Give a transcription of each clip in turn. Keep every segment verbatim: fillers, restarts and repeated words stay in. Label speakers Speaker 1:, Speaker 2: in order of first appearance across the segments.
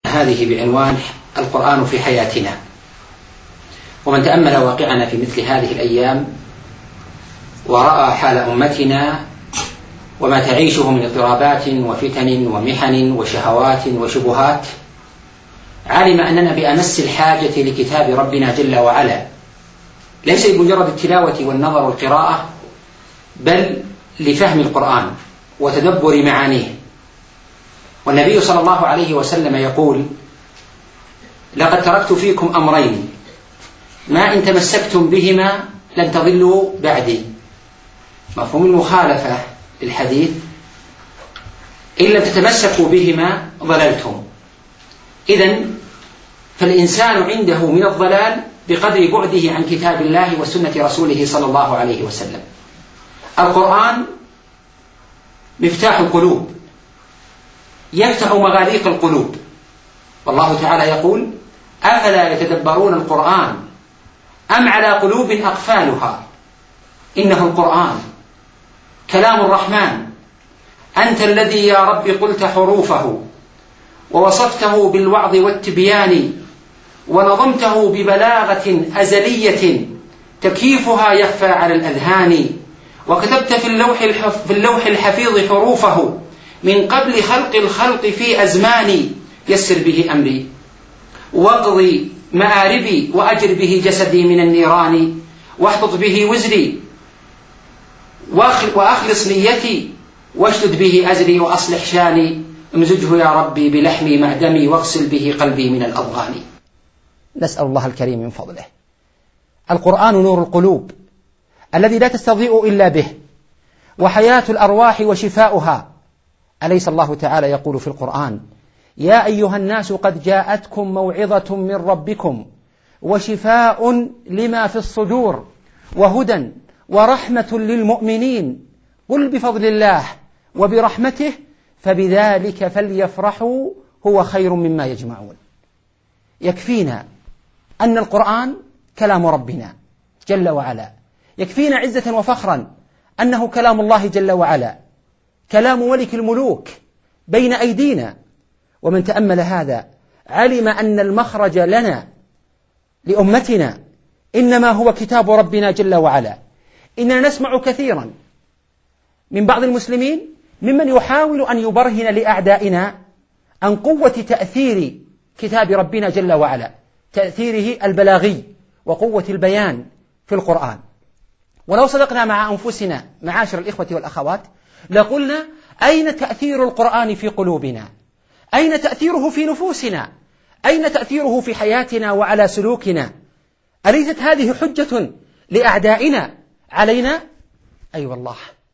Speaker 1: هذه بعنوان القرآن في حياتنا. ومن تأمل واقعنا في مثل هذه الأيام ورأى حال أمتنا وما تعيشه من اضطرابات وفتن ومحن وشهوات وشبهات علم أننا بأمس الحاجة لكتاب ربنا جل وعلا، ليس بمجرد التلاوة والنظر والقراءة، بل لفهم القرآن وتدبر معانيه. والنبي صلى الله عليه وسلم يقول: لقد تركت فيكم أمرين ما إن تمسكتم بهما لن تضلوا بعدي. مفهوم المخالفة للحديث: إن لم تتمسكوا بهما ضللتم. إذن فالإنسان عنده من الضلال بقدر بعده عن كتاب الله وسنة رسوله صلى الله عليه وسلم. القرآن مفتاح القلوب، يفتح مغاليق القلوب، والله تعالى يقول: أفلا يتدبرون القرآن أم على قلوب أقفالها. إنه القرآن كلام الرحمن، أنت الذي يا رب قلت حروفه ووصفته بالوعظ والتبيان ونظمته ببلاغة أزلية تكييفها يخفى على الأذهان، وكتبت في اللوح, في اللوح الحفيظ حروفه من قبل خلق الخلق في أزمان. يسر به أمري واقضي مآربي وأجر به جسدي من النيران، واحطط به وزري وأخلص نيتي واشتد به أزري وأصلح شاني، امزجه يا ربي بلحمي مع دمي واغسل به قلبي من الأضغان. نسأل الله الكريم من فضله. القرآن نور القلوب الذي لا تستضيء إلا به، وحياة الأرواح وشفاؤها. أليس الله تعالى يقول في القرآن: يا أيها الناس قد جاءتكم موعظة من ربكم وشفاء لما في الصدور وهدى ورحمة للمؤمنين، قل بفضل الله وبرحمته فبذلك فليفرحوا هو خير مما يجمعون. يكفينا أن القرآن كلام ربنا جل وعلا، يكفينا عزة وفخرا أنه كلام الله جل وعلا، كلام ملك الملوك بين أيدينا. ومن تأمل هذا علم أن المخرج لنا لأمتنا إنما هو كتاب ربنا جل وعلا. إننا نسمع كثيرا من بعض المسلمين ممن يحاول أن يبرهن لأعدائنا عن قوة تأثير كتاب ربنا جل وعلا، تأثيره البلاغي وقوة البيان في القرآن. ولو صدقنا مع أنفسنا معاشر الإخوة والأخوات لقلنا: أين تأثير القرآن في قلوبنا؟ أين تأثيره في نفوسنا؟ أين تأثيره في حياتنا وعلى سلوكنا؟ أليست هذه حجة لأعدائنا علينا؟ أي أيوة والله،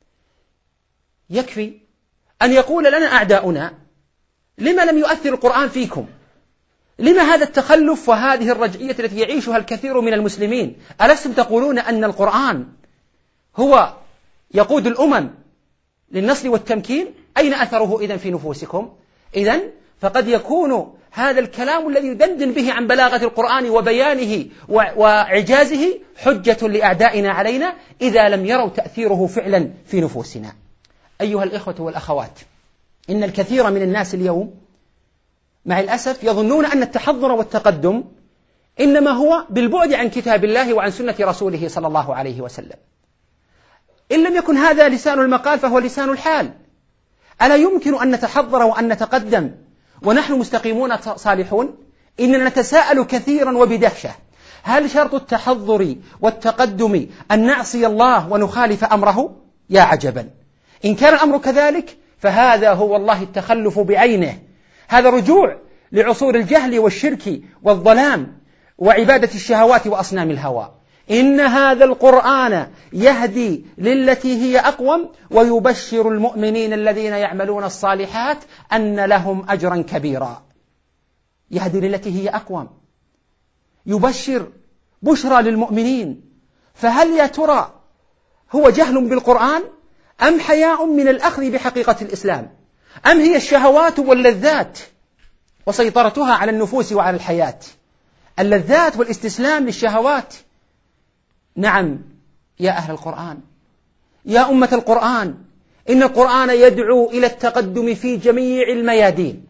Speaker 1: يكفي أن يقول لنا أعداؤنا: لما لم يؤثر القرآن فيكم؟ لما هذا التخلف وهذه الرجعية التي يعيشها الكثير من المسلمين؟ ألستم تقولون أن القرآن هو يقود الأمم للنصر والتمكين؟ أين أثره إذن في نفوسكم؟ إذن فقد يكون هذا الكلام الذي يدندن به عن بلاغة القرآن وبيانه وإعجازه حجة لأعدائنا علينا إذا لم يروا تأثيره فعلا في نفوسنا. أيها الإخوة والأخوات، إن الكثير من الناس اليوم مع الأسف يظنون أن التحضر والتقدم إنما هو بالبعد عن كتاب الله وعن سنة رسوله صلى الله عليه وسلم. إن لم يكن هذا لسان المقال فهو لسان الحال. ألا يمكن أن نتحضر وأن نتقدم ونحن مستقيمون صالحون؟ إننا نتساءل كثيرا وبدهشة: هل شرط التحضر والتقدم أن نعصي الله ونخالف أمره؟ يا عجبا! إن كان الأمر كذلك فهذا هو والله التخلف بعينه، هذا رجوع لعصور الجهل والشرك والظلام وعبادة الشهوات وأصنام الهوى. إن هذا القرآن يهدي للتي هي أقوم ويبشر المؤمنين الذين يعملون الصالحات أن لهم أجرا كبيرا. يهدي للتي هي أقوم، يبشر بشرى للمؤمنين. فهل يا ترى هو جهل بالقرآن أم حياء من الأخذ بحقيقة الإسلام؟ أم هي الشهوات واللذات وسيطرتها على النفوس وعلى الحياة؟ اللذات والاستسلام للشهوات. نعم يا أهل القرآن، يا أمة القرآن، إن القرآن يدعو إلى التقدم في جميع الميادين،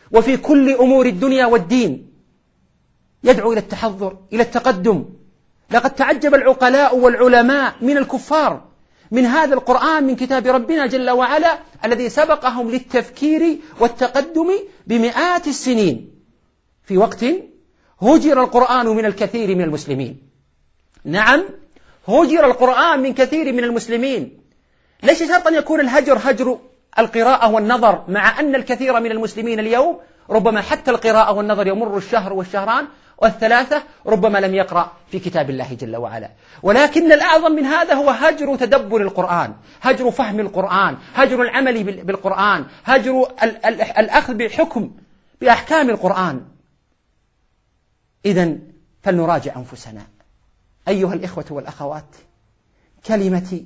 Speaker 1: وفي كل أمور الدنيا والدين، يدعو إلى التحضر، إلى التقدم. لقد تعجب العقلاء والعلماء من الكفار من هذا القرآن من كتاب ربنا جل وعلا الذي سبقهم للتفكير والتقدم بمئات السنين، في وقت هجر القرآن من الكثير من المسلمين. نعم، هجر القرآن من كثير من المسلمين. ليس شرطا يكون الهجر هجر القراءة والنظر، مع أن الكثير من المسلمين اليوم ربما حتى القراءة والنظر يمر الشهر والشهران والثلاثة ربما لم يقرأ في كتاب الله جل وعلا. ولكن الأعظم من هذا هو هجر تدبر القرآن، هجر فهم القرآن، هجر العمل بالقرآن، هجر الأخذ بحكم بأحكام القرآن. إذن فلنراجع أنفسنا أيها الإخوة والأخوات. كلمتي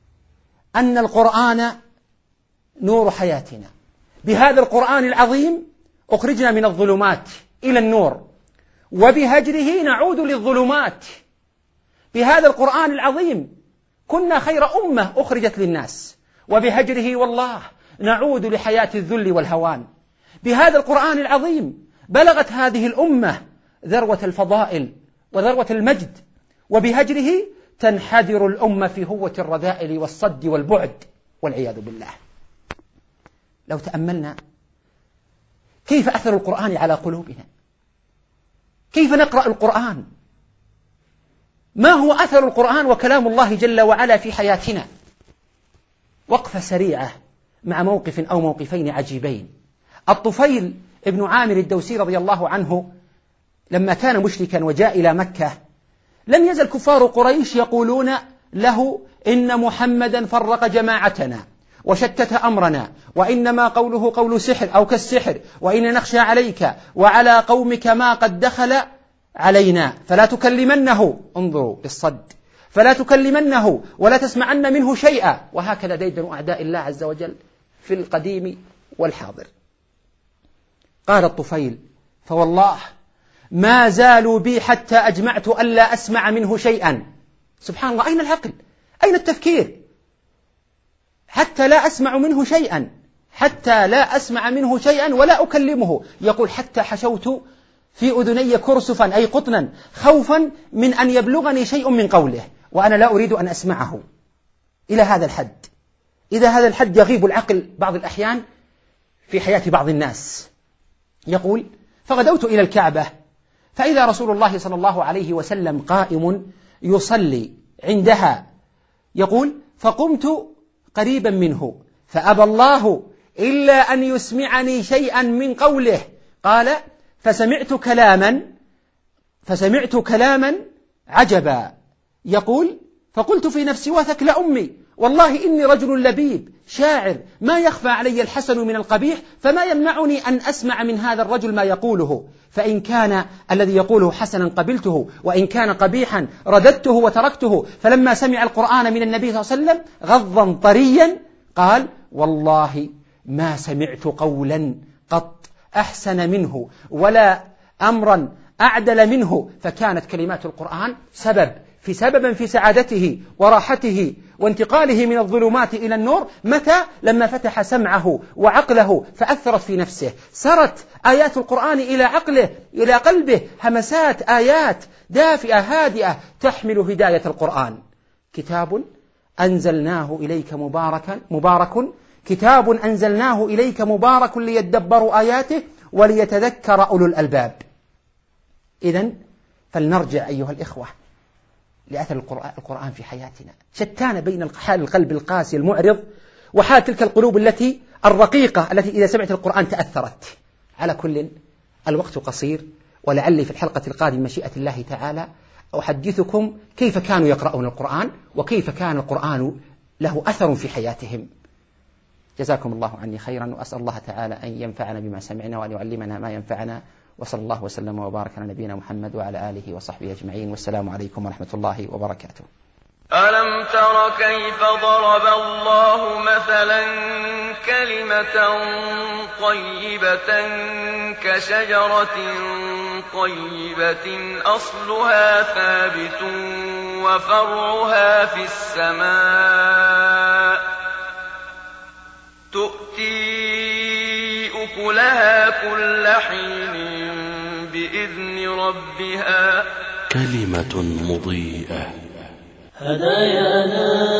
Speaker 1: أن القرآن نور حياتنا، بهذا القرآن العظيم أخرجنا من الظلمات إلى النور، وبهجره نعود للظلمات. بهذا القرآن العظيم كنا خير أمة أخرجت للناس، وبهجره والله نعود لحياة الذل والهوان. بهذا القرآن العظيم بلغت هذه الأمة ذروة الفضائل وذروة المجد، وبهجره تنحدر الأمة في هوة الرذائل والصد والبعد والعياذ بالله. لو تأملنا كيف أثر القرآن على قلوبنا، كيف نقرأ القرآن، ما هو أثر القرآن وكلام الله جل وعلا في حياتنا. وقفة سريعة مع موقف أو موقفين عجيبين. الطفيل ابن عامر الدوسي رضي الله عنه لما كان مشركا وجاء إلى مكة، لم يزل كفار قريش يقولون له إن محمدا فرق جماعتنا وشتت أمرنا، وإنما قوله قول سحر أو كالسحر، وإن نخشى عليك وعلى قومك ما قد دخل علينا فلا تكلمنه، انظروا للصد، فلا تكلمنه ولا تسمعن منه شيئا. وهكذا ديدن أعداء الله عز وجل في القديم والحاضر. قال الطفيل: فوالله ما زالوا بي حتى أجمعت ألا أسمع منه شيئا. سبحان الله، أين العقل؟ أين التفكير؟ حتى لا أسمع منه شيئا، حتى لا أسمع منه شيئا ولا أكلمه. يقول: حتى حشوت في أذني كرسفا أي قطنا خوفا من أن يبلغني شيء من قوله وأنا لا أريد أن أسمعه. إلى هذا الحد، إذا هذا الحد يغيب العقل بعض الأحيان في حياة بعض الناس. يقول: فغدوت إلى الكعبة فإذا رسول الله صلى الله عليه وسلم قائم يصلي عندها. يقول: فقمت قريبا منه فأبى الله إلا أن يسمعني شيئا من قوله. قال: فسمعت كلاما فسمعت كلاما عجبا. يقول: فقلت في نفسي: وثك لأمي، والله إني رجل لبيب شاعر ما يخفى علي الحسن من القبيح، فما يمنعني أن أسمع من هذا الرجل ما يقوله، فإن كان الذي يقوله حسنا قبلته، وإن كان قبيحا رددته وتركته. فلما سمع القرآن من النبي صلى الله عليه وسلم غضا طريا قال: والله ما سمعت قولا قط أحسن منه ولا أمرا أعدل منه. فكانت كلمات القرآن سبب في سببا في سعادته وراحته وانتقاله من الظلمات إلى النور. متى؟ لما فتح سمعه وعقله فأثرت في نفسه، سرت آيات القرآن إلى عقله إلى قلبه، همسات آيات دافئة هادئة تحمل هداية القرآن. كتاب أنزلناه إليك مباركا مبارك كتاب أنزلناه إليك مبارك ليدبروا آياته وليتذكر أولو الألباب. إذن فلنرجع أيها الإخوة لأثر القرآن في حياتنا. شتان بين حال القلب القاسي المعرض وحال تلك القلوب التي الرقيقة التي إذا سمعت القرآن تأثرت. على كل، الوقت قصير، ولعلي في الحلقة القادمة مشيئة الله تعالى أحدثكم كيف كانوا يقرؤون القرآن وكيف كان القرآن له أثر في حياتهم. جزاكم الله عني خيرا، وأسأل الله تعالى أن ينفعنا بما سمعنا وأن يعلمنا ما ينفعنا، وصلى الله وسلم وبارك على نبينا محمد وعلى آله وصحبه أجمعين، والسلام عليكم ورحمة الله وبركاته.
Speaker 2: ألم تر كيف ضرب الله مثلا كلمة طيبة كشجرة طيبة أصلها ثابت وفرعها في السماء تؤتي أكلها كل حين بإذن ربها
Speaker 3: كلمة مضيئة.
Speaker 4: هدايانا